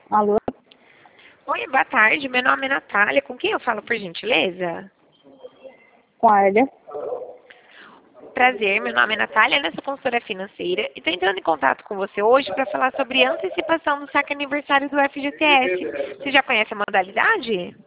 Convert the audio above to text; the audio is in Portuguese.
Alô? Oi, boa tarde. Meu nome é Natália. Com quem eu falo, por gentileza? Com a Arda. Prazer, meu nome é Natália, eu sou consultora financeira e estou entrando em contato com você hoje para falar sobre antecipação do saque aniversário do FGTS. Você já conhece a modalidade?